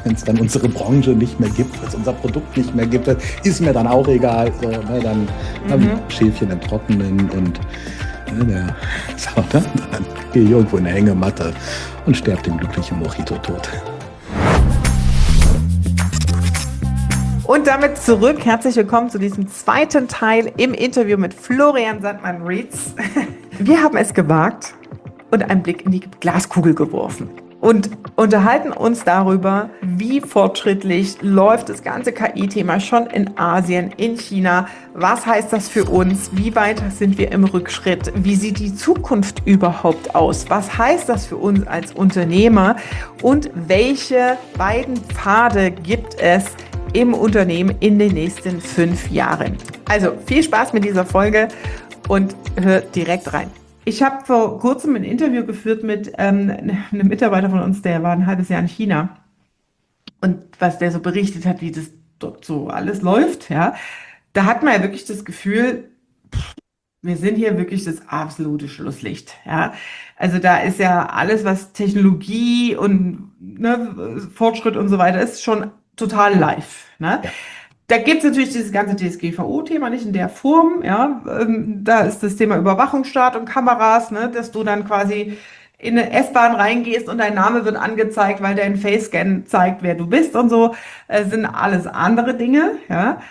wenn es dann unsere Branche nicht mehr gibt, wenn es unser Produkt nicht mehr gibt, ist mir dann auch egal. So, ne, dann Schäfchen im Trockenen und dann gehe ich irgendwo in eine Hängematte und sterbe den glücklichen Mojito tot. Und damit zurück. Herzlich willkommen zu diesem zweiten Teil im Interview mit Florian Sandmann-Rietz. Wir haben es gewagt und einen Blick in die Glaskugel geworfen und unterhalten uns darüber, wie fortschrittlich läuft das ganze KI-Thema schon in Asien, in China. Was heißt das für uns? Wie weit sind wir im Rückschritt? Wie sieht die Zukunft überhaupt aus? Was heißt das für uns als Unternehmer? Und welche beiden Pfade gibt es im Unternehmen in den nächsten 5 Jahren? Also viel Spaß mit dieser Folge und hört direkt rein. Ich habe vor kurzem ein Interview geführt mit einem Mitarbeiter von uns, der war ein halbes Jahr in China. Und was der so berichtet hat, wie das dort so alles läuft, ja, da hat man ja wirklich das Gefühl, wir sind hier wirklich das absolute Schlusslicht. Ja. Also da ist ja alles, was Technologie und Fortschritt und so weiter ist, schon total live. Ne? Ja. Da gibt es natürlich dieses ganze DSGVO-Thema nicht in der Form. Ja? Da ist das Thema Überwachungsstaat und Kameras, ne? Dass du dann quasi in eine S-Bahn reingehst und dein Name wird angezeigt, weil dein Face-Scan zeigt, wer du bist und so. Sind alles andere Dinge. Ja?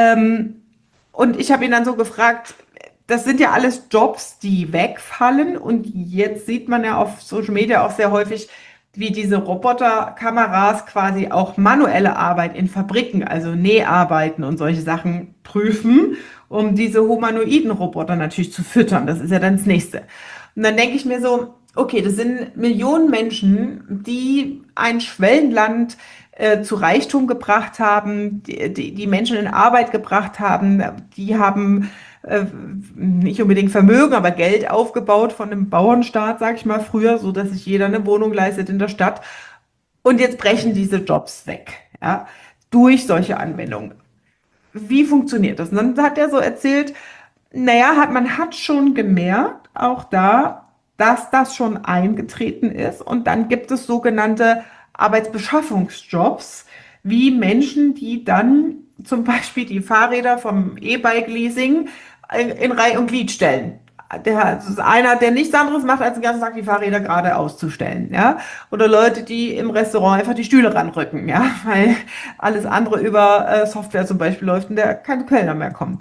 Und ich habe ihn dann so gefragt, das sind ja alles Jobs, die wegfallen. Und jetzt sieht man ja auf Social Media auch sehr häufig, wie diese Roboterkameras quasi auch manuelle Arbeit in Fabriken, also Näharbeiten und solche Sachen prüfen, um diese humanoiden Roboter natürlich zu füttern. Das ist ja dann das Nächste. Und dann denke ich mir so, okay, das sind Millionen Menschen, die ein Schwellenland zu Reichtum gebracht haben, die Menschen in Arbeit gebracht haben, die haben nicht unbedingt Vermögen, aber Geld aufgebaut von einem Bauernstaat, sag ich mal, früher, so dass sich jeder eine Wohnung leistet in der Stadt. Und jetzt brechen diese Jobs weg, ja, durch solche Anwendungen. Wie funktioniert das? Und dann hat er so erzählt, man hat schon gemerkt, auch da, dass das schon eingetreten ist. Und dann gibt es sogenannte Arbeitsbeschaffungsjobs, wie Menschen, die dann zum Beispiel die Fahrräder vom E-Bike-Leasing in Reihe und Glied stellen. Das ist einer, der nichts anderes macht, als den ganzen Tag die Fahrräder gerade auszustellen, ja. Oder Leute, die im Restaurant einfach die Stühle ranrücken, ja, weil alles andere über Software zum Beispiel läuft und der kein Kellner mehr kommt.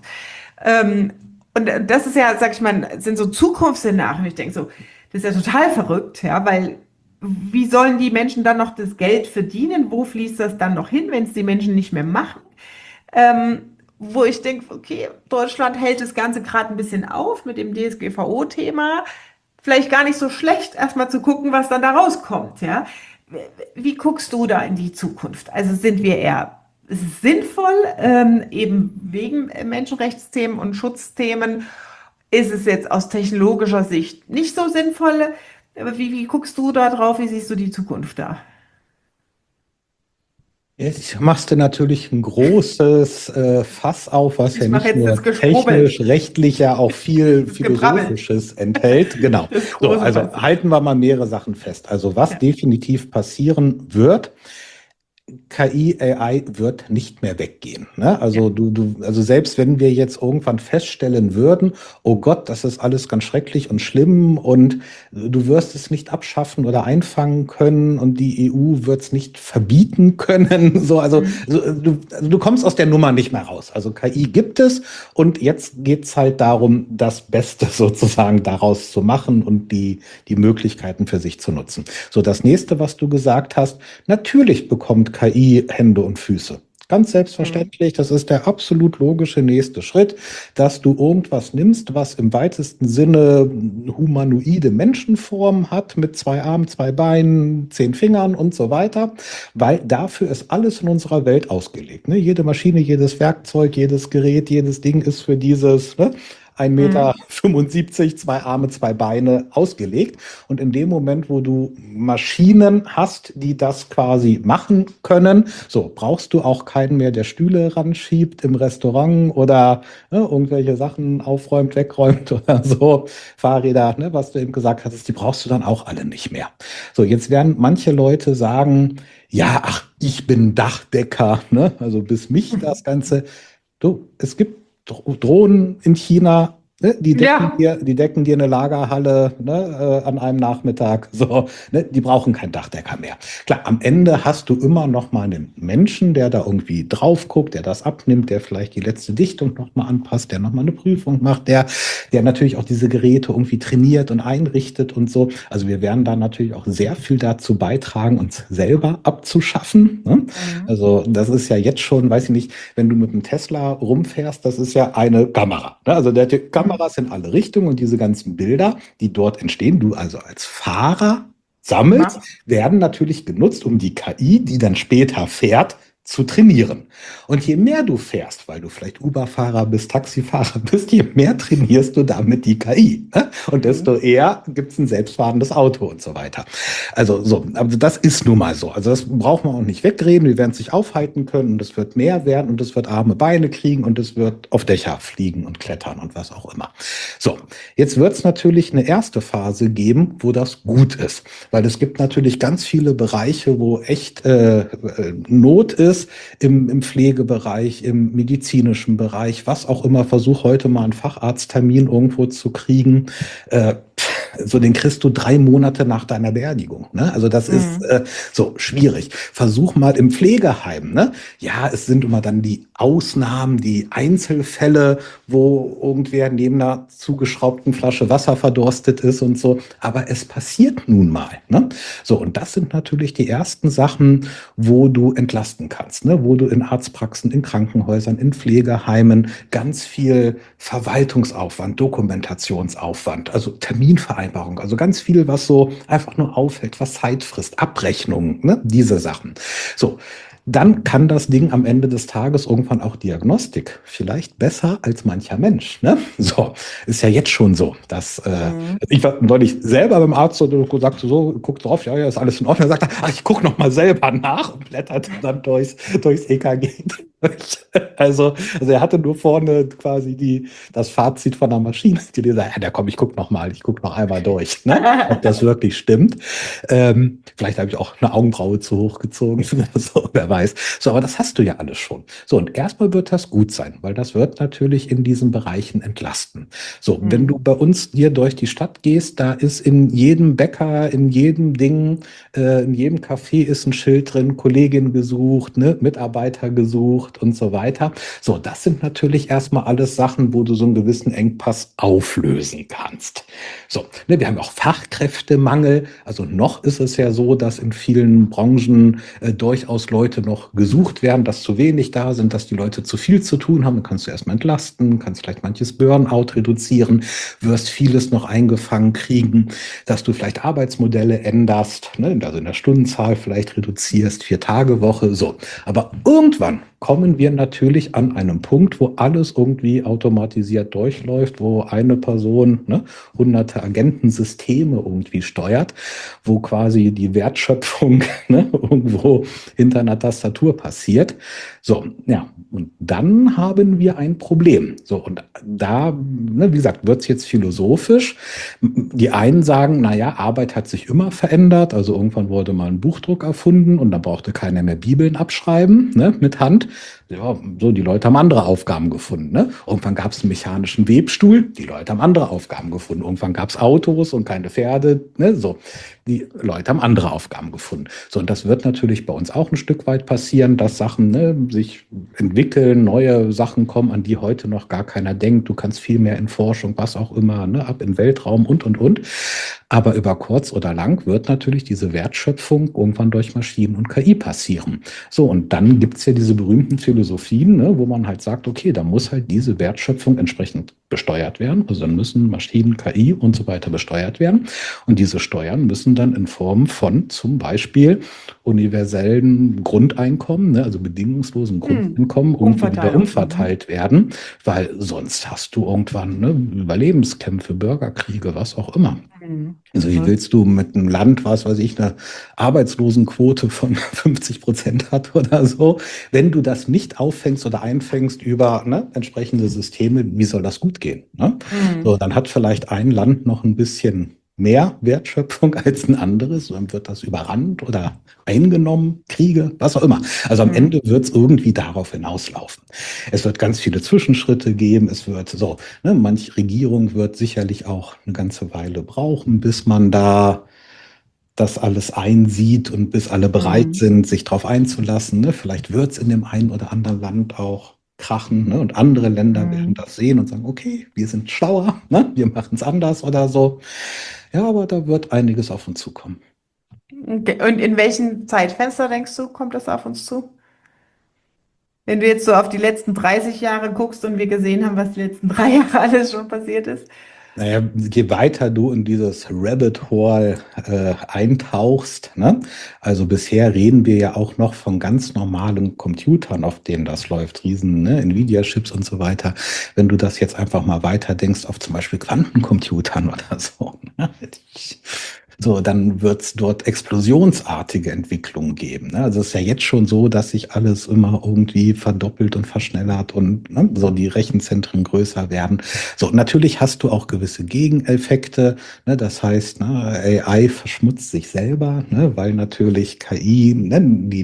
Und das ist ja, sag ich mal, sind so Zukunftsszenarien. Ich denke so, das ist ja total verrückt, ja, weil wie sollen die Menschen dann noch das Geld verdienen? Wo fließt das dann noch hin, wenn es die Menschen nicht mehr machen? Wo ich denke, okay, Deutschland hält das Ganze gerade ein bisschen auf mit dem DSGVO-Thema. Vielleicht gar nicht so schlecht, erstmal zu gucken, was dann da rauskommt. Ja? Wie guckst du da in die Zukunft? Also sind wir eher sinnvoll, eben wegen Menschenrechtsthemen und Schutzthemen? Ist es jetzt aus technologischer Sicht nicht so sinnvoll? Wie guckst du da drauf? Wie siehst du die Zukunft da? Jetzt machst du natürlich ein großes Fass auf, was ja nicht nur technisch, rechtlich ja auch viel Philosophisches enthält. Genau. So, also halten wir mal mehrere Sachen fest. Also was definitiv passieren wird, KI, AI wird nicht mehr weggehen. Ne? Also also selbst wenn wir jetzt irgendwann feststellen würden, oh Gott, das ist alles ganz schrecklich und schlimm und du wirst es nicht abschaffen oder einfangen können und die EU wird es nicht verbieten können. So, du kommst aus der Nummer nicht mehr raus. Also KI gibt es und jetzt geht's halt darum, das Beste sozusagen daraus zu machen und die Möglichkeiten für sich zu nutzen. So, das nächste, was du gesagt hast, natürlich bekommt KI Hände und Füße. Ganz selbstverständlich, das ist der absolut logische nächste Schritt, dass du irgendwas nimmst, was im weitesten Sinne humanoide Menschenform hat, mit 2 Armen, 2 Beinen, 10 Fingern und so weiter, weil dafür ist alles in unserer Welt ausgelegt. Ne? Jede Maschine, jedes Werkzeug, jedes Gerät, jedes Ding ist für dieses, ne? 1,75 Meter, 2 Arme, 2 Beine ausgelegt. Und in dem Moment, wo du Maschinen hast, die das quasi machen können, so brauchst du auch keinen mehr, der Stühle ranschiebt im Restaurant oder irgendwelche Sachen aufräumt, wegräumt oder so. Fahrräder, was du eben gesagt hast, die brauchst du dann auch alle nicht mehr. So, jetzt werden manche Leute sagen, ja, ach, ich bin Dachdecker, also bis mich das Ganze. Du, es gibt Drohnen in China, die decken dir eine Lagerhalle an einem Nachmittag. So, die brauchen keinen Dachdecker mehr. Klar, am Ende hast du immer noch mal einen Menschen, der da irgendwie drauf guckt, der das abnimmt, der vielleicht die letzte Dichtung noch mal anpasst, der noch mal eine Prüfung macht, der natürlich auch diese Geräte irgendwie trainiert und einrichtet und so. Also wir werden da natürlich auch sehr viel dazu beitragen, uns selber abzuschaffen. Ne? Mhm. Also das ist ja jetzt schon, weiß ich nicht, wenn du mit einem Tesla rumfährst, das ist ja eine Kamera. Ne? Also der Kameras in alle Richtungen und diese ganzen Bilder, die dort entstehen, du also als Fahrer sammelst, werden natürlich genutzt, um die KI, die dann später fährt, zu trainieren. Und je mehr du fährst, weil du vielleicht Uber-Fahrer bist, Taxifahrer bist, je mehr trainierst du damit die KI. Ne? Und desto eher gibt es ein selbstfahrendes Auto und so weiter. Also das ist nun mal so. Also das braucht man auch nicht wegreden. Wir werden sich aufhalten können und es wird mehr werden und es wird arme Beine kriegen und es wird auf Dächer fliegen und klettern und was auch immer. So, jetzt wird es natürlich eine erste Phase geben, wo das gut ist. Weil es gibt natürlich ganz viele Bereiche, wo echt Not ist, im Pflegebereich, im medizinischen Bereich, was auch immer. Versuch heute mal einen Facharzttermin irgendwo zu kriegen. So den kriegst du 3 Monate nach deiner Beerdigung. Ne? Also das ist so schwierig. Versuch mal im Pflegeheim. Ne? Ja, es sind immer dann die Ausnahmen, die Einzelfälle, wo irgendwer neben einer zugeschraubten Flasche Wasser verdurstet ist und so. Aber es passiert nun mal. Ne? So, und das sind natürlich die ersten Sachen, wo du entlasten kannst. Ne? Wo du in Arztpraxen, in Krankenhäusern, in Pflegeheimen ganz viel Verwaltungsaufwand, Dokumentationsaufwand, also Terminvereinbarung, also ganz viel, was so einfach nur auffällt, was Zeit frisst, Abrechnungen, ne? Diese Sachen. So. Dann kann das Ding am Ende des Tages irgendwann auch Diagnostik. Vielleicht besser als mancher Mensch. Ne? So, ist ja jetzt schon so. Dass, ich war neulich selber beim Arzt und sagte so, guckt drauf, ja, ist alles in Ordnung. Er sagt, ach, ich gucke noch mal selber nach und blättert dann durchs EKG. Also er hatte nur vorne quasi das Fazit von der Maschine gelesen. Ja, komm, ich gucke noch einmal durch, ne? Ob das wirklich stimmt. Vielleicht habe ich auch eine Augenbraue zu hoch gezogen, so, wer weiß. So, aber das hast du ja alles schon. So, und erstmal wird das gut sein, weil das wird natürlich in diesen Bereichen entlasten. So, wenn du bei uns hier durch die Stadt gehst, da ist in jedem Bäcker, in jedem Ding, in jedem Café ist ein Schild drin, Kollegin gesucht, ne, Mitarbeiter gesucht und so weiter. So, das sind natürlich erstmal alles Sachen, wo du so einen gewissen Engpass auflösen kannst. So, ne, wir haben auch Fachkräftemangel. Also noch ist es ja so, dass in vielen Branchen durchaus Leute noch gesucht werden, dass zu wenig da sind, dass die Leute zu viel zu tun haben. Dann kannst du erstmal entlasten, kannst vielleicht manches Burnout reduzieren, wirst vieles noch eingefangen kriegen, dass du vielleicht Arbeitsmodelle änderst, ne, also in der Stundenzahl vielleicht reduzierst, 4-Tage-Woche, so. Aber irgendwann kommen wir natürlich an einem Punkt, wo alles irgendwie automatisiert durchläuft, wo eine Person hunderte Agentensysteme irgendwie steuert, wo quasi die Wertschöpfung irgendwo hinter einer Tastatur passiert. So, ja, und dann haben wir ein Problem. So, und da, wie gesagt, wird es jetzt philosophisch. Die einen sagen, naja, Arbeit hat sich immer verändert. Also irgendwann wurde mal ein Buchdruck erfunden und da brauchte keiner mehr Bibeln abschreiben, mit Hand. Ja, so, die Leute haben andere Aufgaben gefunden. Ne? Irgendwann gab es einen mechanischen Webstuhl, die Leute haben andere Aufgaben gefunden. Irgendwann gab es Autos und keine Pferde. Ne? So, die Leute haben andere Aufgaben gefunden. So, und das wird natürlich bei uns auch ein Stück weit passieren, dass Sachen sich entwickeln, neue Sachen kommen, an die heute noch gar keiner denkt. Du kannst viel mehr in Forschung, was auch immer, ab in Weltraum und. Aber über kurz oder lang wird natürlich diese Wertschöpfung irgendwann durch Maschinen und KI passieren. So, und dann gibt's ja diese berühmten Philosophien, wo man halt sagt, okay, da muss halt diese Wertschöpfung entsprechend besteuert werden. Also dann müssen Maschinen, KI und so weiter besteuert werden. Und diese Steuern müssen dann in Form von zum Beispiel universellen Grundeinkommen, ne, also bedingungslosen Grundeinkommen, irgendwie wieder umverteilt werden, weil sonst hast du irgendwann, ne, Überlebenskämpfe, Bürgerkriege, was auch immer. Also wie willst du mit einem Land, was weiß ich, eine Arbeitslosenquote von 50% hat oder so, wenn du das nicht auffängst oder einfängst über, ne, entsprechende Systeme, wie soll das gut gehen? Ne? So, dann hat vielleicht ein Land noch ein bisschen mehr Wertschöpfung als ein anderes, dann wird das überrannt oder eingenommen, Kriege, was auch immer. Also am Ende wird es irgendwie darauf hinauslaufen. Es wird ganz viele Zwischenschritte geben, es wird so, ne, manche Regierung wird sicherlich auch eine ganze Weile brauchen, bis man da das alles einsieht und bis alle bereit sind, sich darauf einzulassen. Ne? Vielleicht wird es in dem einen oder anderen Land auch krachen, ne? Und andere Länder werden das sehen und sagen, okay, wir sind schlauer, ne? Wir machen es anders oder so. Ja, aber da wird einiges auf uns zukommen. Okay. Und in welchem Zeitfenster denkst du, kommt das auf uns zu? Wenn du jetzt so auf die letzten 30 Jahre guckst und wir gesehen haben, was die letzten 3 Jahre alles schon passiert ist. Naja, je weiter du in dieses Rabbit Hole eintauchst, ne? Also bisher reden wir ja auch noch von ganz normalen Computern, auf denen das läuft, riesen, ne, Nvidia-Chips und so weiter. Wenn du das jetzt einfach mal weiter denkst auf zum Beispiel Quantencomputern oder so, ne? So, dann wird es dort explosionsartige Entwicklungen geben. Ne? Also es ist ja jetzt schon so, dass sich alles immer irgendwie verdoppelt und verschnellert und, ne, so die Rechenzentren größer werden. So, natürlich hast du auch gewisse Gegeneffekte. Ne? Das heißt, ne, AI verschmutzt sich selber, ne, weil natürlich KI, ne, die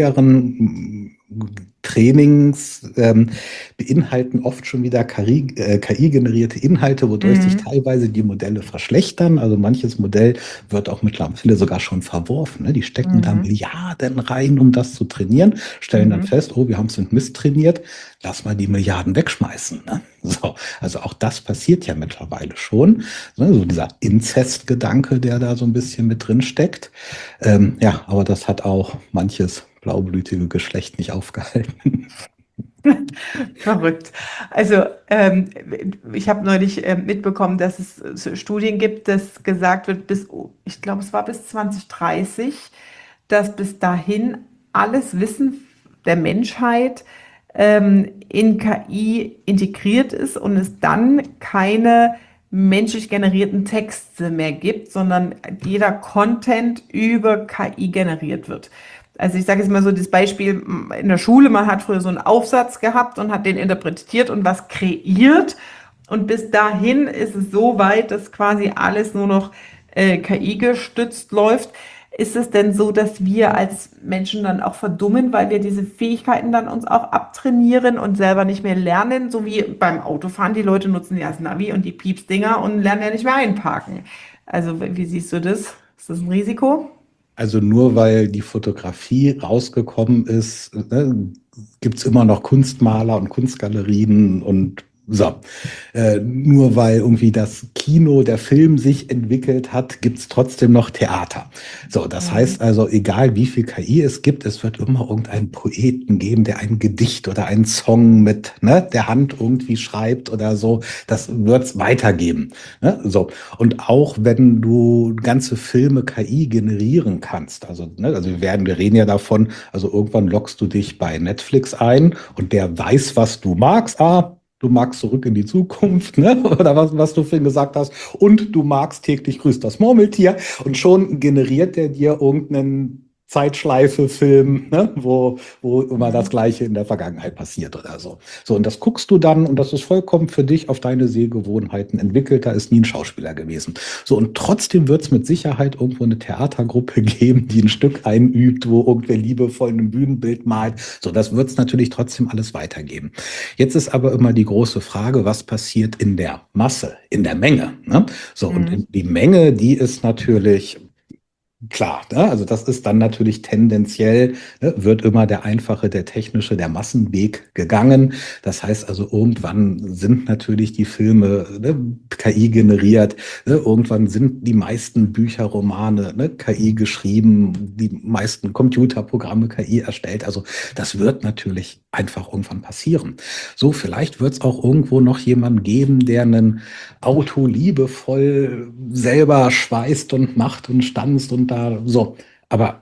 neueren Trainings beinhalten oft schon wieder KI-generierte Inhalte, wodurch sich teilweise die Modelle verschlechtern. Also manches Modell wird auch mittlerweile sogar schon verworfen. Ne? Die stecken da Milliarden rein, um das zu trainieren, stellen dann fest, oh, wir haben es mit Mist trainiert, lass mal die Milliarden wegschmeißen. Ne? So, also auch das passiert ja mittlerweile schon. So dieser Inzest-Gedanke, der da so ein bisschen mit drin steckt. Ja, aber das hat auch manches blaublütige Geschlecht nicht aufgehalten. Verrückt. Also ich habe neulich mitbekommen, dass es Studien gibt, dass gesagt wird, ich glaube, es war bis 2030, dass bis dahin alles Wissen der Menschheit in KI integriert ist und es dann keine menschlich generierten Texte mehr gibt, sondern jeder Content über KI generiert wird. Also ich sage jetzt mal so das Beispiel in der Schule, man hat früher so einen Aufsatz gehabt und hat den interpretiert und was kreiert. Und bis dahin ist es so weit, dass quasi alles nur noch KI gestützt läuft. Ist es denn so, dass wir als Menschen dann auch verdummen, weil wir diese Fähigkeiten dann uns auch abtrainieren und selber nicht mehr lernen? So wie beim Autofahren, die Leute nutzen ja das Navi und die Piepsdinger und lernen ja nicht mehr einparken. Also wie siehst du das? Ist das ein Risiko? Also nur weil die Fotografie rausgekommen ist, ne, gibt es immer noch Kunstmaler und Kunstgalerien und so. Nur weil irgendwie das Kino, der Film sich entwickelt hat, gibt es trotzdem noch Theater. So, das heißt also, egal wie viel KI es gibt, es wird immer irgendeinen Poeten geben, der ein Gedicht oder einen Song mit, ne, der Hand irgendwie schreibt oder so. Das wird es weitergeben. Ne? So. Und auch wenn du ganze Filme KI generieren kannst, also, ne, also wir reden ja davon, also irgendwann loggst du dich bei Netflix ein und der weiß, was du magst. Du magst Zurück in die Zukunft, ne? Oder was du vorhin gesagt hast. Und du magst Täglich grüßt das Murmeltier. Und schon generiert der dir irgendeinen Zeitschleife-Film, ne? wo immer das Gleiche in der Vergangenheit passiert oder so. So, und das guckst du dann und das ist vollkommen für dich auf deine Sehgewohnheiten entwickelt. Da ist nie ein Schauspieler gewesen. So, und trotzdem wird es mit Sicherheit irgendwo eine Theatergruppe geben, die ein Stück einübt, wo irgendwer liebevoll ein Bühnenbild malt. So, das wird es natürlich trotzdem alles weitergeben. Jetzt ist aber immer die große Frage, was passiert in der Masse, in der Menge, ne? So, und die Menge, die ist natürlich Klar, ne? Also das ist dann natürlich tendenziell, ne, wird immer der einfache, der technische, der Massenweg gegangen. Das heißt also, irgendwann sind natürlich die Filme, ne, KI generiert, ne? Irgendwann sind die meisten Bücher, Romane, ne, KI geschrieben, die meisten Computerprogramme KI erstellt. Also das wird natürlich einfach irgendwann passieren. So, vielleicht wird es auch irgendwo noch jemanden geben, der ein Auto liebevoll selber schweißt und macht und stanzt und da so. Aber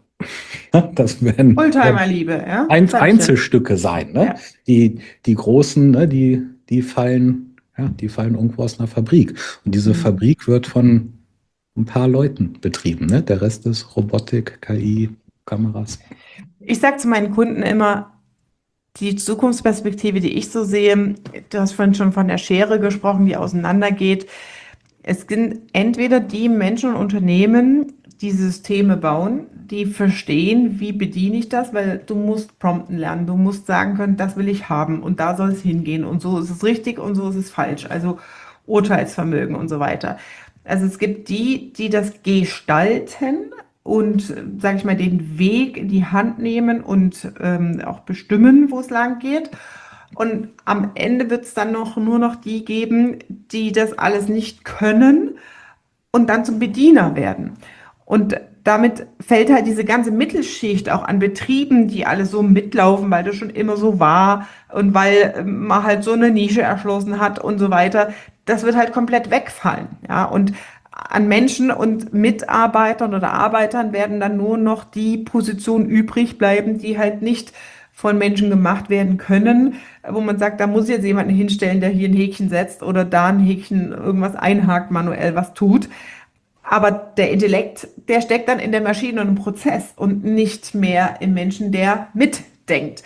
das werden Oldtimer-Liebe, ja? Einzelstücke sein. Ne? Ja. Die großen, ne, die fallen, ja, die fallen irgendwo aus einer Fabrik. Und diese Fabrik wird von ein paar Leuten betrieben. Ne? Der Rest ist Robotik, KI, Kameras. Ich sage zu meinen Kunden immer, die Zukunftsperspektive, die ich so sehe, du hast vorhin schon von der Schere gesprochen, die auseinandergeht. Es sind entweder die Menschen und Unternehmen, die Systeme bauen, die verstehen, wie bediene ich das, weil du musst prompten lernen, du musst sagen können, das will ich haben und da soll es hingehen und so ist es richtig und so ist es falsch, also Urteilsvermögen und so weiter. Also es gibt die, die das gestalten und, sage ich mal, den Weg in die Hand nehmen und auch bestimmen, wo es lang geht. Und am Ende wird es dann nur noch die geben, die das alles nicht können und dann zum Bediener werden. Und damit fällt halt diese ganze Mittelschicht auch an Betrieben, die alle so mitlaufen, weil das schon immer so war und weil man halt so eine Nische erschlossen hat und so weiter. Das wird halt komplett wegfallen. Ja, und an Menschen und Mitarbeitern oder Arbeitern werden dann nur noch die Positionen übrig bleiben, die halt nicht von Menschen gemacht werden können, wo man sagt, da muss jetzt jemand hinstellen, der hier ein Häkchen setzt oder da ein Häkchen irgendwas einhakt, manuell was tut. Aber der Intellekt, der steckt dann in der Maschine und im Prozess und nicht mehr im Menschen, der mitdenkt.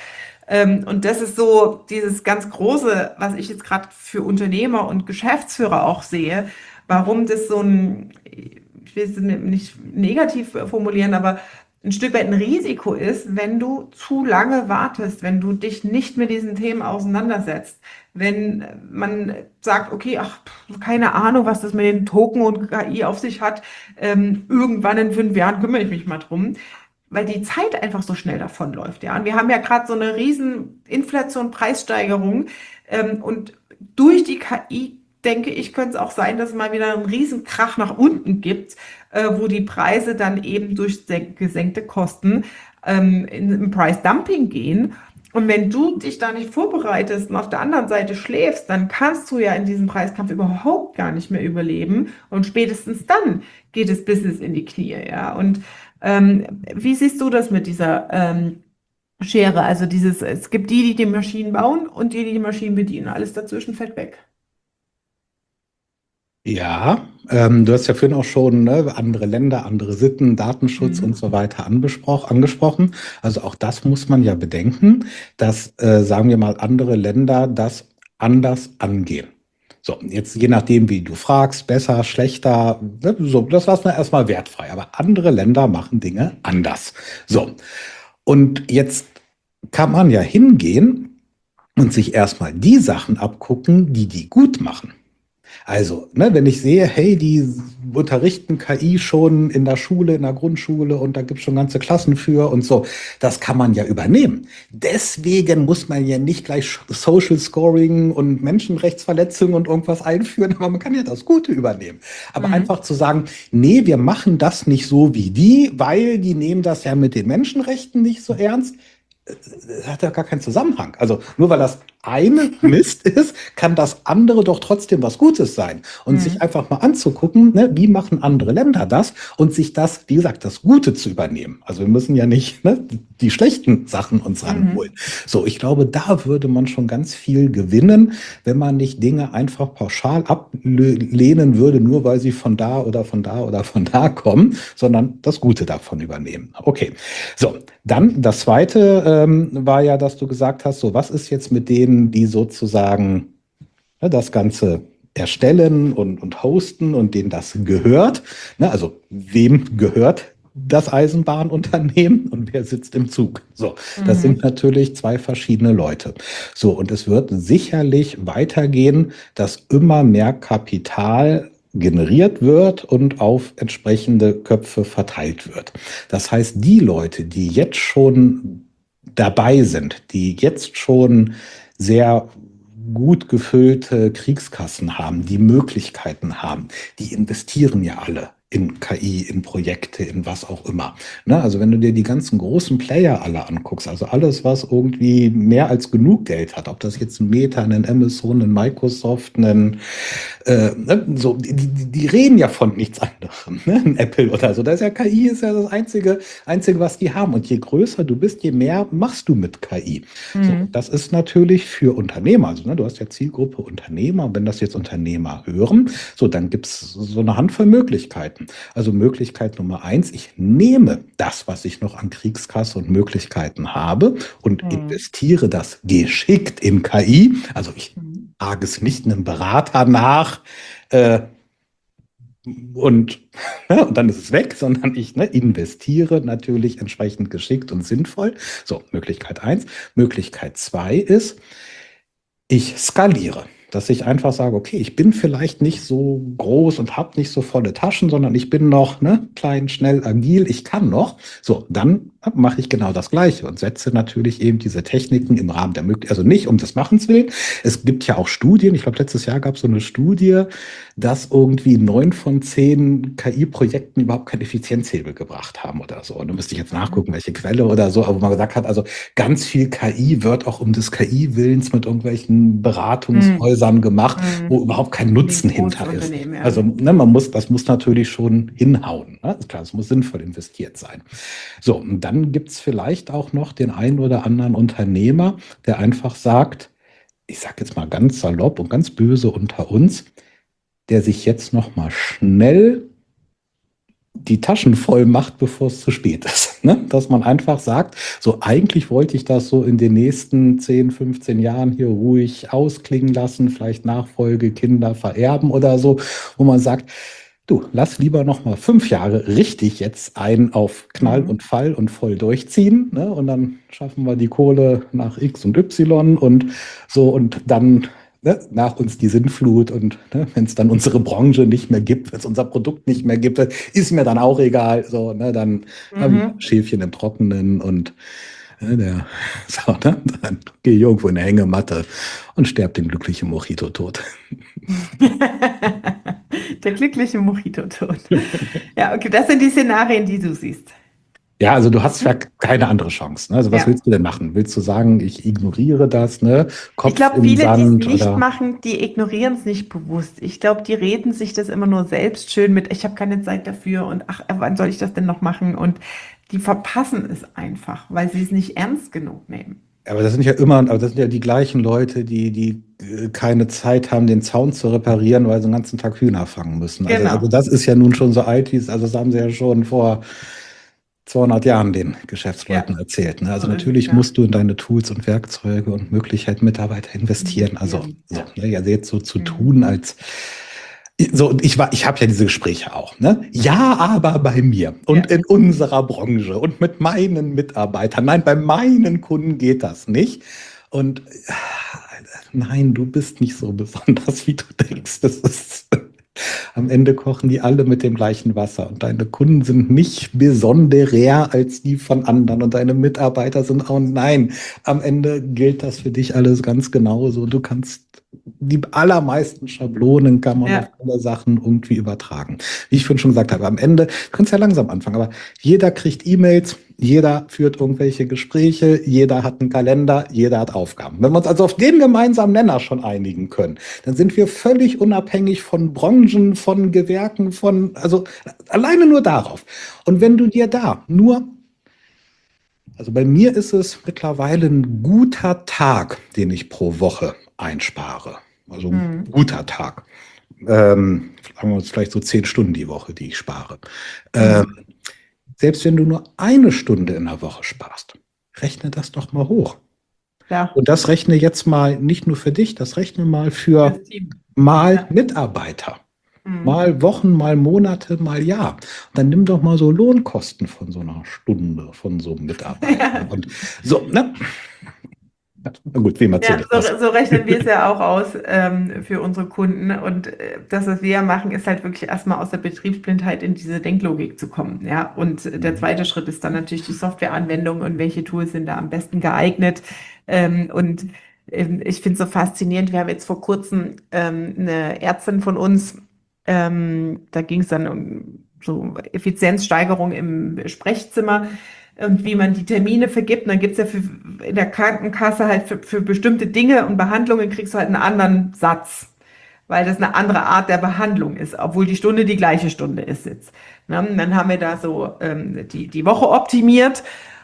Und das ist so dieses ganz Große, was ich jetzt gerade für Unternehmer und Geschäftsführer auch sehe, warum das so ein, ich will es nicht negativ formulieren, aber ein Stück weit ein Risiko ist, wenn du zu lange wartest, wenn du dich nicht mit diesen Themen auseinandersetzt, wenn man sagt, okay, ach, keine Ahnung, was das mit den Token und KI auf sich hat, irgendwann in 5 Jahren kümmere ich mich mal drum, weil die Zeit einfach so schnell davonläuft, ja. Und wir haben ja gerade so eine riesen Inflation, Preissteigerung, und durch die KI denke ich, könnte es auch sein, dass es mal wieder einen riesen Krach nach unten gibt, wo die Preise dann eben durch gesenkte Kosten in Price Dumping gehen. Und wenn du dich da nicht vorbereitest und auf der anderen Seite schläfst, dann kannst du ja in diesem Preiskampf überhaupt gar nicht mehr überleben. Und spätestens dann geht das Business in die Knie, ja. Und wie siehst du das mit dieser Schere? Also es gibt die, die die Maschinen bauen und die, die die Maschinen bedienen. Alles dazwischen fällt weg. Ja, du hast ja vorhin auch schon, ne, andere Länder, andere Sitten, Datenschutz und so weiter angesprochen. Also auch das muss man ja bedenken, dass, sagen wir mal, andere Länder das anders angehen. So, jetzt je nachdem, wie du fragst, besser, schlechter, ne, so, das lassen wir erstmal wertfrei. Aber andere Länder machen Dinge anders. So, und jetzt kann man ja hingehen und sich erstmal die Sachen abgucken, die die gut machen. Also, ne, wenn ich sehe, hey, die unterrichten KI schon in der Schule, in der Grundschule und da gibt es schon ganze Klassen für und so, das kann man ja übernehmen. Deswegen muss man ja nicht gleich Social Scoring und Menschenrechtsverletzungen und irgendwas einführen, aber man kann ja das Gute übernehmen. Aber einfach zu sagen, nee, wir machen das nicht so wie die, weil die nehmen das ja mit den Menschenrechten nicht so ernst. Das hat ja gar keinen Zusammenhang. Also nur weil das eine Mist ist, kann das andere doch trotzdem was Gutes sein. Und sich einfach mal anzugucken, ne, wie machen andere Länder das und sich das, wie gesagt, das Gute zu übernehmen. Also wir müssen ja nicht, ne, die schlechten Sachen uns ranholen. So, ich glaube, da würde man schon ganz viel gewinnen, wenn man nicht Dinge einfach pauschal ablehnen würde, nur weil sie von da oder von da oder von da kommen, sondern das Gute davon übernehmen. Okay, so, dann das Zweite war ja, dass du gesagt hast, so, was ist jetzt mit denen, die sozusagen, ne, das Ganze erstellen und hosten und denen das gehört. Ne, also wem gehört das Eisenbahnunternehmen und wer sitzt im Zug? So, das sind natürlich zwei verschiedene Leute. So, und es wird sicherlich weitergehen, dass immer mehr Kapital generiert wird und auf entsprechende Köpfe verteilt wird. Das heißt, die Leute, die jetzt schon dabei sind, die jetzt schon sehr gut gefüllte Kriegskassen haben, die Möglichkeiten haben, die investieren ja alle in KI, in Projekte, in was auch immer. Ne? Also wenn du dir die ganzen großen Player alle anguckst, also alles, was irgendwie mehr als genug Geld hat, ob das jetzt ein Meta, ein Amazon, ein Microsoft, so, die reden ja von nichts anderem, ne? Ein Apple oder so. Da ist ja KI ist ja das Einzige, was die haben. Und je größer du bist, je mehr machst du mit KI. So, das ist natürlich für Unternehmer. Also, ne, du hast ja Zielgruppe Unternehmer. Wenn das jetzt Unternehmer hören, so, dann gibt es so eine Handvoll Möglichkeiten. Also Möglichkeit Nummer 1, ich nehme das, was ich noch an Kriegskasse und Möglichkeiten habe und investiere das geschickt in KI. Also ich frage es nicht einem Berater nach und dann ist es weg, sondern ich investiere natürlich entsprechend geschickt und sinnvoll. So, Möglichkeit 1. Möglichkeit 2 ist, ich skaliere. Dass ich einfach sage, okay, ich bin vielleicht nicht so groß und habe nicht so volle Taschen, sondern ich bin noch klein, schnell, agil, ich kann noch. So, dann mache ich genau das Gleiche und setze natürlich eben diese Techniken im Rahmen der Möglichkeiten, also nicht um des Machens willen. Es gibt ja auch Studien, ich glaube, letztes Jahr gab es so eine Studie, dass irgendwie 9 von 10 KI-Projekten überhaupt keinen Effizienzhebel gebracht haben oder so. Und da müsste ich jetzt nachgucken, welche Quelle oder so, aber wo man gesagt hat, also ganz viel KI wird auch um des KI-Willens mit irgendwelchen Beratungshäusern gemacht, wo überhaupt kein Nutzen hinter ist. Ja. Also das muss natürlich schon hinhauen. Ne? Ist klar, es muss sinnvoll investiert sein. So, und dann gibt es vielleicht auch noch den einen oder anderen Unternehmer, der einfach sagt, ich sage jetzt mal ganz salopp und ganz böse unter uns, der sich jetzt noch mal schnell die Taschen voll macht, bevor es zu spät ist. Ne? Dass man einfach sagt, so eigentlich wollte ich das so in den nächsten 10, 15 Jahren hier ruhig ausklingen lassen, vielleicht Nachfolge, Kinder vererben oder so, wo man sagt, du, lass lieber noch mal 5 Jahre richtig jetzt einen auf Knall und Fall und voll durchziehen, ne? Und dann schaffen wir die Kohle nach X und Y und so und dann nach uns die Sinnflut und wenn es dann unsere Branche nicht mehr gibt, wenn es unser Produkt nicht mehr gibt, ist mir dann auch egal. So, dann habe ich ein Schäfchen im Trockenen und dann gehe ich irgendwo in eine Hängematte und sterbe den glücklichen Mojito-Tod. Der glückliche Mojito-Tod. Ja, okay, das sind die Szenarien, die du siehst. Ja, also du hast ja keine andere Chance. Ne? Also was willst du denn machen? Willst du sagen, ich ignoriere das? Ne? Kopf ich glaube, viele, die es nicht machen, die ignorieren es nicht bewusst. Ich glaube, die reden sich das immer nur selbst schön mit, ich habe keine Zeit dafür und ach, wann soll ich das denn noch machen? Und die verpassen es einfach, weil sie es nicht ernst genug nehmen. Aber das sind ja die gleichen Leute, die keine Zeit haben, den Zaun zu reparieren, weil sie den ganzen Tag Hühner fangen müssen. Genau. Also das ist ja nun schon so alt, das haben sie ja schon vor 200 Jahren den Geschäftsleuten erzählt. Ne? Also natürlich musst du in deine Tools und Werkzeuge und Möglichkeiten Mitarbeiter investieren. Also jetzt so zu tun, als so, ich habe ja diese Gespräche auch. Ne? Ja, aber bei mir und in unserer Branche und mit meinen Mitarbeitern. Nein, bei meinen Kunden geht das nicht. Und nein, du bist nicht so besonders, wie du denkst. Das ist am Ende kochen die alle mit dem gleichen Wasser und deine Kunden sind nicht besonderer als die von anderen und deine Mitarbeiter sind auch, nein, am Ende gilt das für dich alles ganz genauso. Du kannst die allermeisten Schablonen kann man auf alle Sachen irgendwie übertragen. Wie ich vorhin schon gesagt habe, am Ende, du kannst ja langsam anfangen, aber jeder kriegt E-Mails, jeder führt irgendwelche Gespräche, jeder hat einen Kalender, jeder hat Aufgaben. Wenn wir uns also auf den gemeinsamen Nenner schon einigen können, dann sind wir völlig unabhängig von Branchen, von Gewerken, also alleine nur darauf. Und wenn du dir also bei mir ist es mittlerweile ein guter Tag, den ich pro Woche einspare. Also ein guter Tag. Sagen wir uns vielleicht so 10 Stunden die Woche, die ich spare. Selbst wenn du nur 1 Stunde in der Woche sparst, rechne das doch mal hoch. Ja. Und das rechne jetzt mal nicht nur für dich, das rechne mal für mal Mitarbeiter. Mal Wochen, mal Monate, mal Jahr. Und dann nimm doch mal so Lohnkosten von so einer Stunde, von so einem Mitarbeiter. Und so, ne? Na gut, wie Mercedes. Ja, so rechnen wir es ja auch aus für unsere Kunden. Und das, was wir ja machen, ist halt wirklich erstmal aus der Betriebsblindheit in diese Denklogik zu kommen. Ja? Und der zweite Schritt ist dann natürlich die Softwareanwendung und welche Tools sind da am besten geeignet. Ich finde es so faszinierend. Wir haben jetzt vor kurzem eine Ärztin von uns, da ging es dann um so Effizienzsteigerung im Sprechzimmer und wie man die Termine vergibt. Und dann gibt es ja in der Krankenkasse halt für bestimmte Dinge und Behandlungen kriegst du halt einen anderen Satz, weil das eine andere Art der Behandlung ist, obwohl die Stunde die gleiche Stunde ist jetzt. Ne? Und dann haben wir da so die Woche optimiert.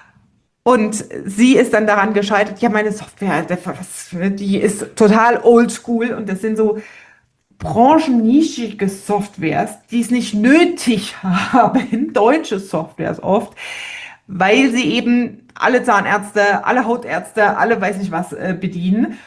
Und sie ist dann daran gescheitert, ja, meine Software, die ist total oldschool und das sind so branchennischige Softwares, die es nicht nötig haben, deutsche Softwares oft, weil sie eben alle Zahnärzte, alle Hautärzte, alle weiß nicht was bedienen.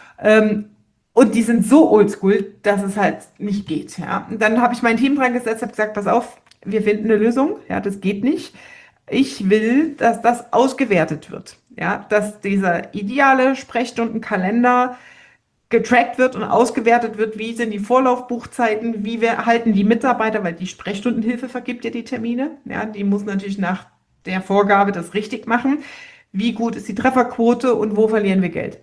Und die sind so oldschool, dass es halt nicht geht. Ja. Und dann habe ich mein Team dran gesetzt, habe gesagt, pass auf, wir finden eine Lösung. Ja, das geht nicht. Ich will, dass das ausgewertet wird. Ja, dass dieser ideale Sprechstundenkalender getrackt wird und ausgewertet wird, wie sind die Vorlaufbuchzeiten, wie wir halten die Mitarbeiter, weil die Sprechstundenhilfe vergibt ja die Termine. Ja, die muss natürlich nach der Vorgabe das richtig machen. Wie gut ist die Trefferquote und wo verlieren wir Geld?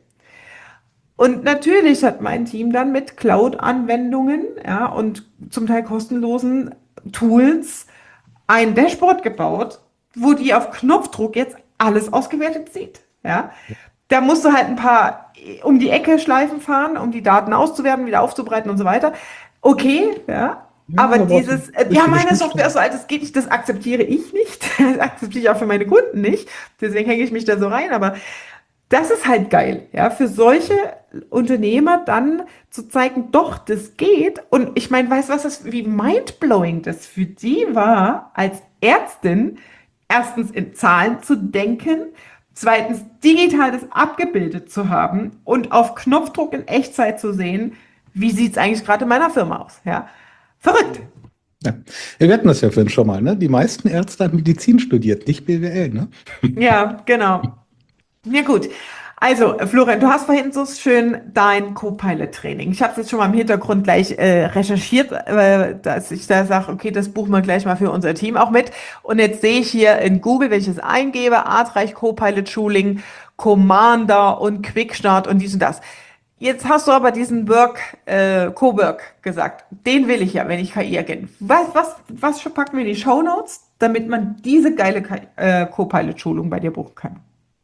Und natürlich hat mein Team dann mit Cloud-Anwendungen, ja, und zum Teil kostenlosen Tools ein Dashboard gebaut, wo die auf Knopfdruck jetzt alles ausgewertet sieht. Ja. Da musst du halt ein paar um die Ecke Schleifen fahren, um die Daten auszuwerten, wieder aufzubereiten und so weiter. Okay, ja. Aber dieses, ja, meine Software ist so alt, das geht nicht, das akzeptiere ich nicht. Das akzeptiere ich auch für meine Kunden nicht. Deswegen hänge ich mich da so rein. Aber das ist halt geil, ja, für solche Unternehmer dann zu zeigen, doch, das geht. Und ich meine, weißt du, wie mindblowing das für die war, als Ärztin, erstens in Zahlen zu denken, zweitens digital das abgebildet zu haben und auf Knopfdruck in Echtzeit zu sehen, wie sieht es eigentlich gerade in meiner Firma aus, ja. Verrückt. Ja. Wir hatten das ja vorhin schon mal, ne? Die meisten Ärzte haben Medizin studiert, nicht BWL, ne? Ja, genau. Ja gut, also Florian, du hast vorhin so schön dein Copilot-Training. Ich habe es jetzt schon mal im Hintergrund gleich recherchiert, dass ich da sage, okay, das buchen wir gleich mal für unser Team auch mit. Und jetzt sehe ich hier in Google, wenn ich es eingebe, Artreich Copilot-Schuling, Commander und Quickstart und dies und das. Jetzt hast du aber diesen Cowork gesagt. Den will ich ja, wenn ich KI-Agent. Was packen wir in die Shownotes, damit man diese geile Copilot-Schulung bei dir buchen kann?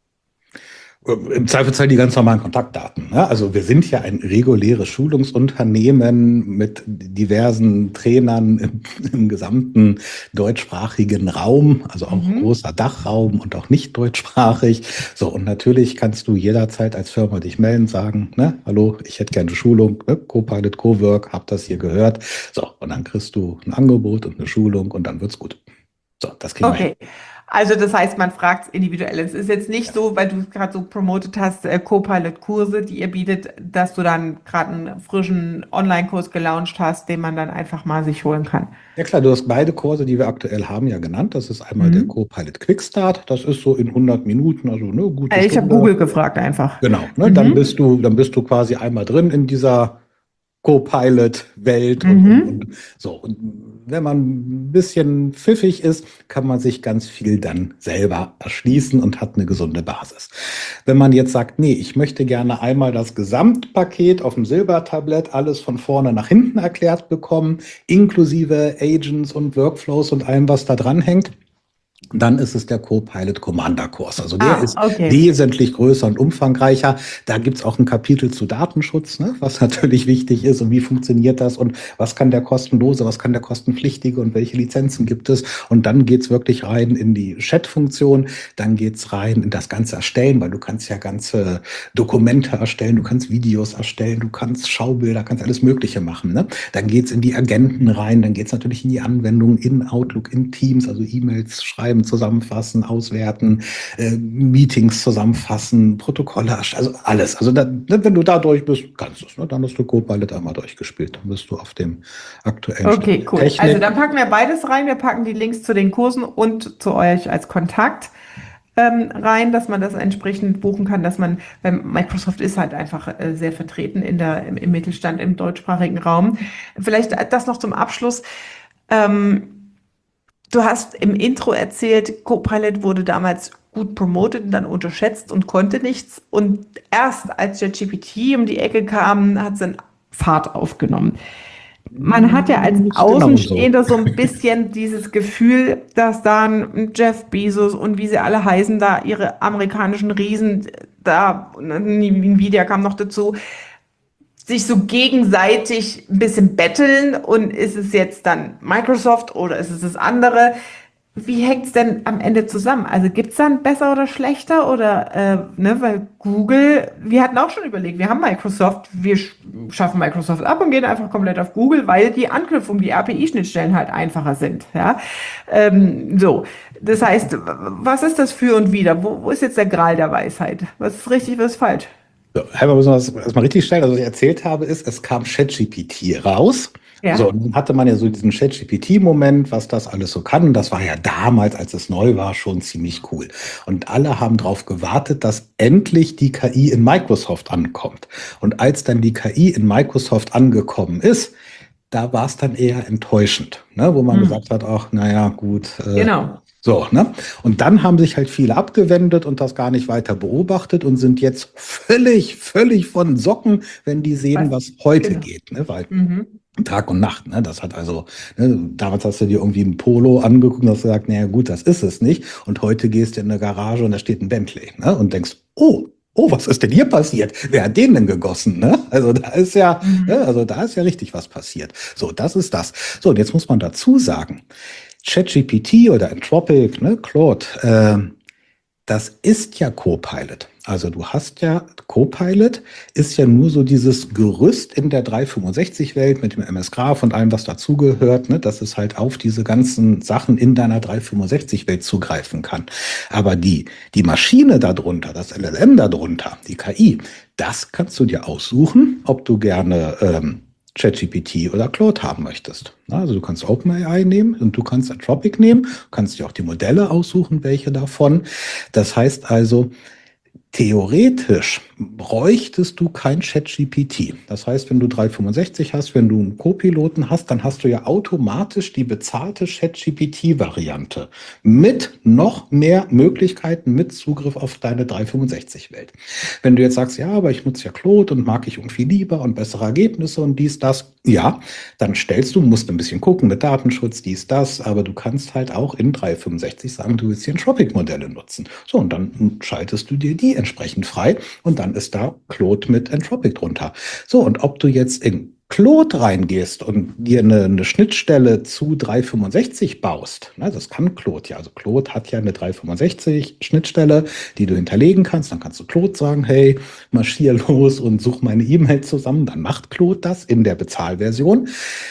Im Zweifelsfall die ganz normalen Kontaktdaten. Ne? Also wir sind ja ein reguläres Schulungsunternehmen mit diversen Trainern im gesamten deutschsprachigen Raum, also auch großer Dachraum und auch nicht deutschsprachig. So, und natürlich kannst du jederzeit als Firma dich melden, sagen, ne, hallo, ich hätte gerne eine Schulung, ne, Copilot, Cowork, hab das hier gehört. So, und dann kriegst du ein Angebot und eine Schulung und dann wird's gut. So, das kriegen wir hin. Also das heißt, man fragt individuell. Es ist jetzt nicht so, weil du es gerade so promotet hast, Copilot-Kurse, die ihr bietet, dass du dann gerade einen frischen Online-Kurs gelauncht hast, den man dann einfach mal sich holen kann. Ja klar, du hast beide Kurse, die wir aktuell haben, ja genannt. Das ist einmal der Copilot Quickstart. Das ist so in 100 Minuten, also eine gute Stunde. Ich habe Google gefragt einfach. Genau, ne, dann bist du quasi einmal drin in dieser Copilot-Welt und so. Und wenn man ein bisschen pfiffig ist, kann man sich ganz viel dann selber erschließen und hat eine gesunde Basis. Wenn man jetzt sagt, nee, ich möchte gerne einmal das Gesamtpaket auf dem Silbertablett, alles von vorne nach hinten erklärt bekommen, inklusive Agents und Workflows und allem, was da dran hängt, dann ist es der Copilot Commander Kurs. Also der ist wesentlich größer und umfangreicher. Da gibt's auch ein Kapitel zu Datenschutz, ne, was natürlich wichtig ist und wie funktioniert das und was kann der kostenlose, was kann der kostenpflichtige und welche Lizenzen gibt es. Und dann geht's wirklich rein in die Chat-Funktion, dann geht's rein in das ganze Erstellen, weil du kannst ja ganze Dokumente erstellen, du kannst Videos erstellen, du kannst Schaubilder, kannst alles Mögliche machen. Ne? Dann geht's in die Agenten rein, dann geht's natürlich in die Anwendung, in Outlook, in Teams, also E-Mails schreiben, zusammenfassen, auswerten, Meetings zusammenfassen, Protokolle, also alles. Also wenn du da durch bist, kannst du es. Ne? Dann hast du Copilot einmal durchgespielt. Dann bist du auf dem aktuellen Okay, cool. Technik. Also dann packen wir beides rein. Wir packen die Links zu den Kursen und zu euch als Kontakt. rein, dass man das entsprechend buchen kann, weil Microsoft ist halt einfach sehr vertreten im Mittelstand, im deutschsprachigen Raum. Vielleicht das noch zum Abschluss. Du hast im Intro erzählt, Copilot wurde damals gut promotet und dann unterschätzt und konnte nichts. Und erst als ChatGPT um die Ecke kam, hat es einen Fahrt aufgenommen. Man hat ja als Außenstehender so ein bisschen dieses Gefühl, dass dann Jeff Bezos und wie sie alle heißen, da ihre amerikanischen Riesen, da Nvidia kam noch dazu, sich so gegenseitig ein bisschen betteln, und ist es jetzt dann Microsoft oder ist es das andere? Wie hängt es denn am Ende zusammen? Also gibt es dann besser oder schlechter oder, weil Google, wir hatten auch schon überlegt, wir haben Microsoft, wir schaffen Microsoft ab und gehen einfach komplett auf Google, weil die Anknüpfung, die API-Schnittstellen halt einfacher sind, ja. So, das heißt, was ist das für und wider? Wo ist jetzt der Gral der Weisheit? Was ist richtig, was ist falsch? So, Herbert, müssen wir das erstmal richtig stellen. Also, was ich erzählt habe, ist, es kam ChatGPT raus. Ja. So, und dann hatte man ja so diesen ChatGPT-Moment, was das alles so kann. Und das war ja damals, als es neu war, schon ziemlich cool. Und alle haben darauf gewartet, dass endlich die KI in Microsoft ankommt. Und als dann die KI in Microsoft angekommen ist, da war es dann eher enttäuschend, ne? Wo man gesagt hat, ach, naja, gut. Genau. So, ne? Und dann haben sich halt viele abgewendet und das gar nicht weiter beobachtet und sind jetzt völlig von Socken, wenn die sehen, was heute geht, ne? Weil Tag und Nacht, ne? Das hat also, ne, damals hast du dir irgendwie ein Polo angeguckt und hast gesagt, naja gut, das ist es nicht. Und heute gehst du in eine Garage und da steht ein Bentley, ne? Und denkst, oh, was ist denn hier passiert? Wer hat den denn gegossen, ne? Also da ist ja, da ist ja richtig was passiert. So, das ist das. So, und jetzt muss man dazu sagen, ChatGPT oder Anthropic, ne, Claude, das ist ja Copilot. Also du hast ja, Copilot ist ja nur so dieses Gerüst in der 365-Welt mit dem MS-Graph und allem, was dazugehört, ne, dass es halt auf diese ganzen Sachen in deiner 365-Welt zugreifen kann. Aber die Maschine darunter, das LLM darunter, die KI, das kannst du dir aussuchen, ob du gerne ChatGPT oder Claude haben möchtest. Also du kannst OpenAI nehmen und du kannst Anthropic nehmen, kannst dir auch die Modelle aussuchen, welche davon. Das heißt also, theoretisch bräuchtest du kein ChatGPT. Das heißt, wenn du 365 hast, wenn du einen Co-Piloten hast, dann hast du ja automatisch die bezahlte ChatGPT-Variante mit noch mehr Möglichkeiten mit Zugriff auf deine 365-Welt. Wenn du jetzt sagst, ja, aber ich nutze ja Claude und mag ich irgendwie lieber und bessere Ergebnisse und dies, das, ja, dann musst ein bisschen gucken mit Datenschutz, dies, das, aber du kannst halt auch in 365 sagen, du willst die Anthropic-Modelle nutzen. So, und dann schaltest du dir die entsprechend frei und dann ist da Claude mit Anthropic drunter. So, und ob du jetzt in Claude reingehst und dir eine Schnittstelle zu 365 baust, ne, das kann Claude ja. Also Claude hat ja eine 365-Schnittstelle, die du hinterlegen kannst. Dann kannst du Claude sagen, hey, marschier los und such meine E-Mail zusammen. Dann macht Claude das in der Bezahlversion.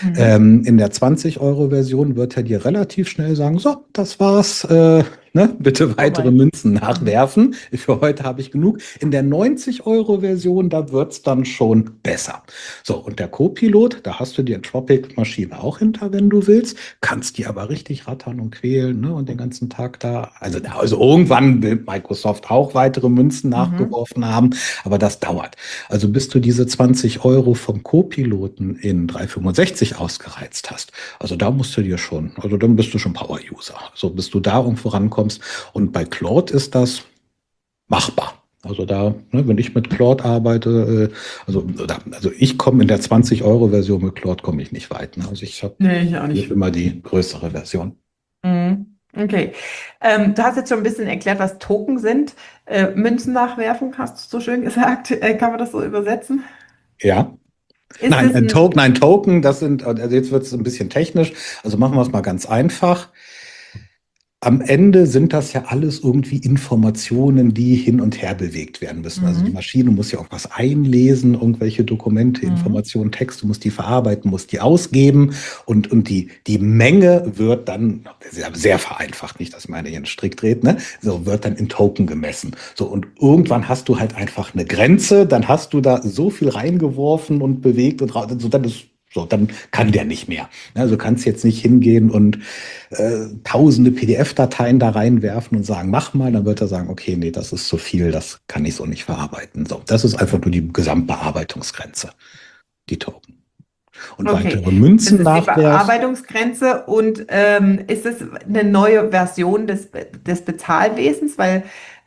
In der 20-Euro-Version wird er dir relativ schnell sagen, so, das war's, bitte weitere Münzen nachwerfen. Für heute habe ich genug. In der 90-Euro-Version, da wird's dann schon besser. So, und der Co-Pilot, da hast du die Anthropic-Maschine auch hinter, wenn du willst, kannst die aber richtig rattern und quälen, ne, und den ganzen Tag da. Also irgendwann will Microsoft auch weitere Münzen nachgeworfen haben, aber das dauert. Also bis du diese 20 Euro vom Co-Piloten in 365 ausgereizt hast. Also da musst du dir schon, also dann bist du schon Power-User. So, bis du da irgendwo rankommst. Und bei Claude ist das machbar. Also da, ne, wenn ich mit Claude arbeite, also ich komme in der 20-Euro-Version mit Claude komme ich nicht weit. Ne? Also ich habe immer die größere Version. Okay. Du hast jetzt schon ein bisschen erklärt, was Token sind. Münzen nachwerfen, hast du so schön gesagt. Kann man das so übersetzen? Ja. Nein, Token, das sind, also jetzt wird es ein bisschen technisch. Also machen wir es mal ganz einfach. Am Ende sind das ja alles irgendwie Informationen, die hin und her bewegt werden müssen. Also die Maschine muss ja auch was einlesen, irgendwelche Dokumente, Informationen, Texte, muss die verarbeiten, muss die ausgeben und die Menge wird dann, sehr vereinfacht, nicht, dass meine hier einen Strick dreht, ne? So wird dann in Token gemessen. So, und irgendwann hast du halt einfach eine Grenze, dann hast du da so viel reingeworfen und bewegt und so, dann ist So, dann kann der nicht mehr. Also du kannst jetzt nicht hingehen und tausende PDF-Dateien da reinwerfen und sagen, mach mal, dann wird er sagen, okay, nee, das ist zu viel, das kann ich so nicht verarbeiten. So, das ist einfach nur die Gesamtbearbeitungsgrenze, die Token. Und weitere Münzen das ist die Bearbeitungsgrenze. Und ist es eine neue Version des Bezahlwesens? Weil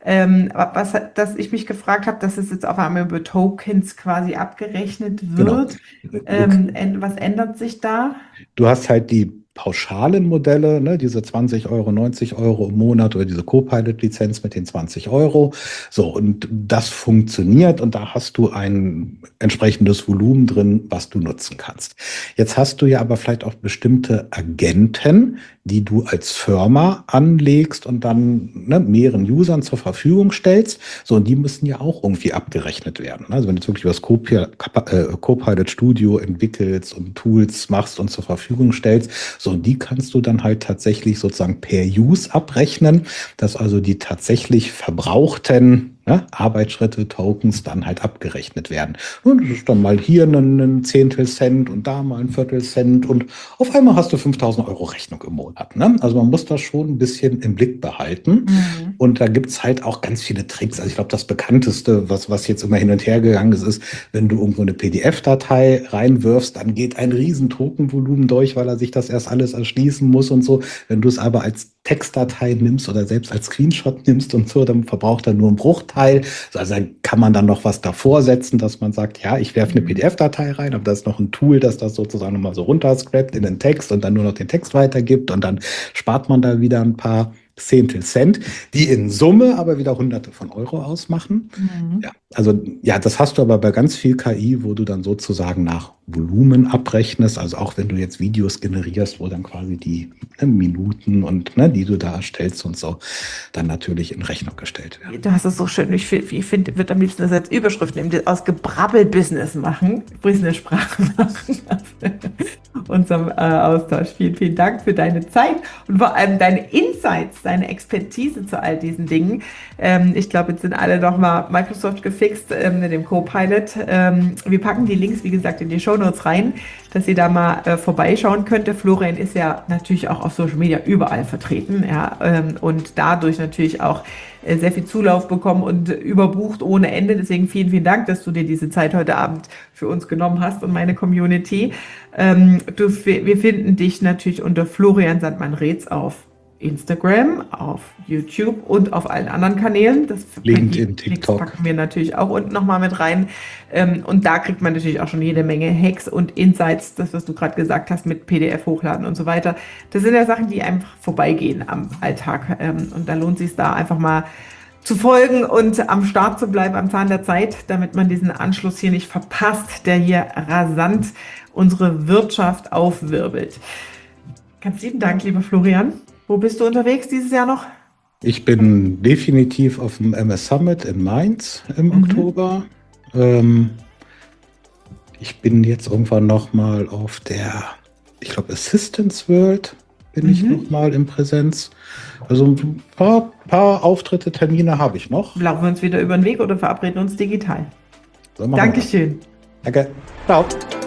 dass ich mich gefragt habe, dass es jetzt auf einmal über Tokens quasi abgerechnet wird. Genau. Was ändert sich da? Du hast halt die pauschalen Modelle, ne, diese 20 Euro, 90 Euro im Monat oder diese Copilot-Lizenz mit den 20 Euro. So, und das funktioniert und da hast du ein entsprechendes Volumen drin, was du nutzen kannst. Jetzt hast du ja aber vielleicht auch bestimmte Agenten, die du als Firma anlegst und dann mehreren Usern zur Verfügung stellst. So, und die müssen ja auch irgendwie abgerechnet werden. Also wenn du wirklich was Copilot Studio entwickelst und Tools machst und zur Verfügung stellst, so, und die kannst du dann halt tatsächlich sozusagen per Use abrechnen, dass also die tatsächlich verbrauchten Arbeitsschritte, Tokens dann halt abgerechnet werden. Und das ist dann mal hier ein Zehntel-Cent und da mal ein Viertel-Cent und auf einmal hast du 5.000 Euro Rechnung im Monat. Ne? Also man muss das schon ein bisschen im Blick behalten. Und da gibt's halt auch ganz viele Tricks. Also ich glaube, das bekannteste, was jetzt immer hin und her gegangen ist, wenn du irgendwo eine PDF-Datei reinwirfst, dann geht ein riesen Tokenvolumen durch, weil er sich das erst alles erschließen muss und so. Wenn du es aber als Textdatei nimmst oder selbst als Screenshot nimmst und so, dann verbraucht er nur einen Bruchteil. Also dann kann man dann noch was davor setzen, dass man sagt, ja, ich werfe eine PDF-Datei rein, aber da ist noch ein Tool, das das sozusagen nochmal so runterscrapt in den Text und dann nur noch den Text weitergibt und dann spart man da wieder ein paar Zehntel Cent, die in Summe aber wieder Hunderte von Euro ausmachen. Ja, also ja, das hast du aber bei ganz viel KI, wo du dann sozusagen nach Volumen abrechnest, also auch wenn du jetzt Videos generierst, wo dann quasi die Minuten und die du da erstellst und so, dann natürlich in Rechnung gestellt werden. Du hast es so schön, ich finde, wird am liebsten das als Überschrift nehmen, aus Gebrabbel-Business machen, eine Sprache machen. Unserem Austausch. Vielen, vielen Dank für deine Zeit und vor allem deine Insights, deine Expertise zu all diesen Dingen. Ich glaube, jetzt sind alle nochmal Microsoft gefixt mit dem Copilot. Wir packen die Links, wie gesagt, in die Shownotes rein, dass ihr da mal vorbeischauen könnt. Der Florian ist ja natürlich auch auf Social Media überall vertreten, ja, und dadurch natürlich auch sehr viel Zulauf bekommen und überbucht ohne Ende. Deswegen vielen, vielen Dank, dass du dir diese Zeit heute Abend für uns genommen hast und meine Community. Wir finden dich natürlich unter Florian Sandmann-Reetz auf Instagram, auf YouTube und auf allen anderen Kanälen. Das LinkedIn, TikTok. Packen wir natürlich auch unten nochmal mit rein. Und da kriegt man natürlich auch schon jede Menge Hacks und Insights, das, was du gerade gesagt hast, mit PDF hochladen und so weiter. Das sind ja Sachen, die einfach vorbeigehen am Alltag. Und da lohnt es sich da einfach mal zu folgen und am Start zu bleiben, am Zahn der Zeit, damit man diesen Anschluss hier nicht verpasst, der hier rasant unsere Wirtschaft aufwirbelt. Ganz lieben Dank, lieber Florian. Wo bist du unterwegs dieses Jahr noch? Ich bin definitiv auf dem MS Summit in Mainz im Oktober. Ich bin jetzt irgendwann nochmal auf der, ich glaube, Assistance World bin ich nochmal in Präsenz. Also ein paar Auftritte, Termine habe ich noch. Laufen wir uns wieder über den Weg oder verabreden uns digital? So Dankeschön. Danke. Ciao.